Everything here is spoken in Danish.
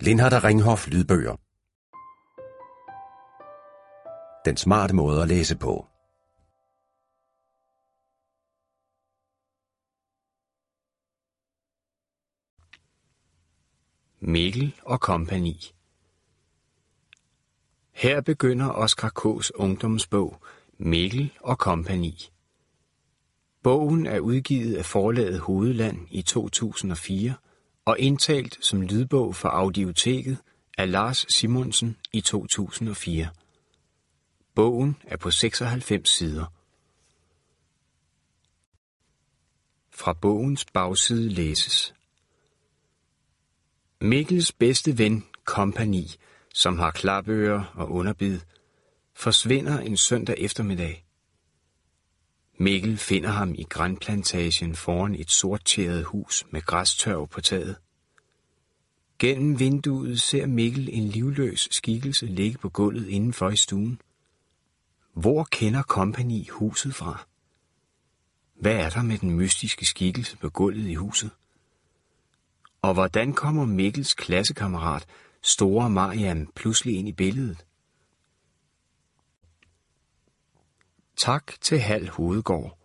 Lindhardt Ringhof lydbøger. Den smarte måde at læse på. Mikkel og kompagni. Her begynder Oskar K's ungdomsbog, Mikkel og kompagni. Bogen er udgivet af forlaget Hovedland i 2004 og indtalt som lydbog for Audioteket af Lars Simonsen i 2004. Bogen er på 96 sider. Fra bogens bagside læses: Mikkels bedste ven, kompagni, som har klapører og underbid, forsvinder en søndag eftermiddag. Mikkel finder ham i granplantagen foran et sorttjæret hus med græstørv på taget. Gennem vinduet ser Mikkel en livløs skikkelse ligge på gulvet indenfor i stuen. Hvor kender kompagni huset fra? Hvad er der med den mystiske skikkelse på gulvet i huset? Og hvordan kommer Mikkels klassekammerat, Store Mariam, pludselig ind i billedet? Tak til Hal Hovedgård.